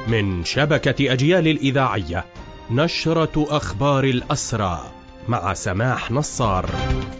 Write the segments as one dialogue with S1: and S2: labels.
S1: من شبكة أجيال الإذاعية، نشرة أخبار الأسرى مع سماح نصار.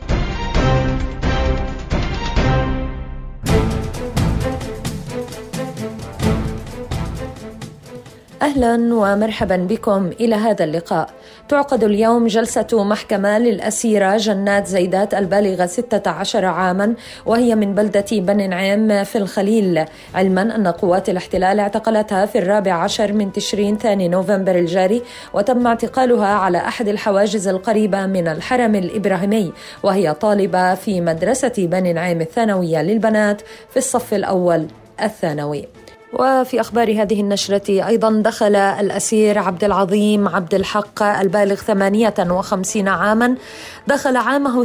S2: أهلا ومرحبا بكم إلى هذا اللقاء. تعقد اليوم جلسة محكمة للأسيرة جنات زيدات البالغة 16 عاما، وهي من بلدة بني نعيم في الخليل، علما أن قوات الاحتلال اعتقلتها في 14 من تشرين ثاني نوفمبر الجاري، وتم اعتقالها على أحد الحواجز القريبة من الحرم الإبراهيمي، وهي طالبة في مدرسة بني نعيم الثانوية للبنات في الصف الأول الثانوي. وفي أخبار هذه النشرة أيضا، دخل الأسير عبد العظيم عبد الحق البالغ 58 عاما، دخل عامه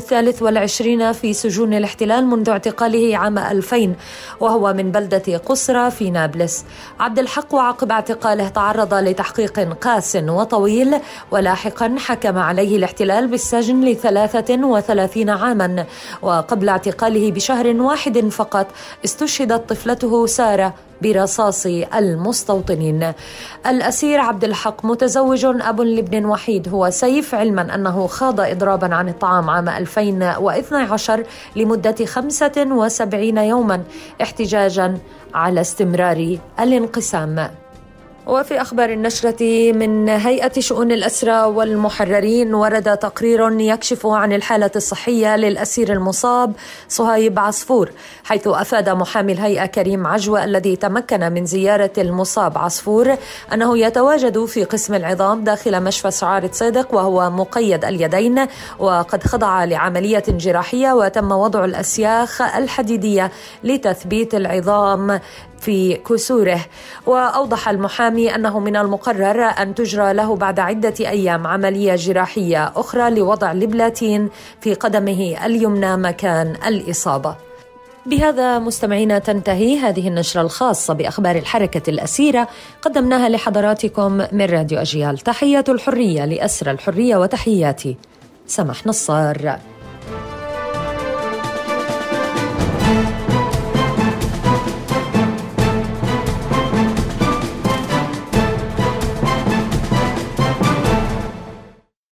S2: 23 في سجون الاحتلال منذ اعتقاله عام 2000، وهو من بلدة قصرى في نابلس. عبد الحق وعقب اعتقاله تعرض لتحقيق قاس وطويل، ولاحقا حكم عليه الاحتلال بالسجن ل33 عاما، وقبل اعتقاله بشهر واحد فقط استشهدت طفلته سارة برصاص المستوطنين. الأسير عبد الحق متزوج، أب لابن وحيد هو سيف، علما أنه خاض إضرابا عن الطعام عام 2012 لمدة 75 يوما احتجاجا على استمرار الانقسام. وفي أخبار النشرة، من هيئة شؤون الأسرى والمحررين ورد تقرير يكشف عن الحالة الصحية للأسير المصاب صهيب عصفور، حيث أفاد محامي الهيئة كريم عجوة الذي تمكن من زيارة المصاب عصفور أنه يتواجد في قسم العظام داخل مشفى سعارة صيدق، وهو مقيد اليدين، وقد خضع لعملية جراحية وتم وضع الأسياخ الحديدية لتثبيت العظام في كسوره. وأوضح المحامي أنه من المقرر أن تجرى له بعد عدة أيام عملية جراحية أخرى لوضع لبلاتين في قدمه اليمنى مكان الإصابة. بهذا مستمعينا تنتهي هذه النشرة الخاصة بأخبار الحركة الأسيرة، قدمناها لحضراتكم من راديو أجيال. تحية الحرية لأسرى الحرية، وتحياتي سماح نصار.